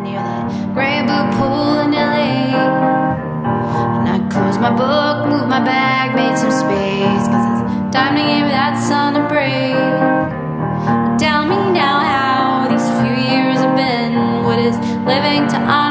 near that gray blue pool in LA. And I closed my book, moved my bag, made some space, 'cause it's time to give that sun a break. Tell me now how these few years have been. What is living to honor?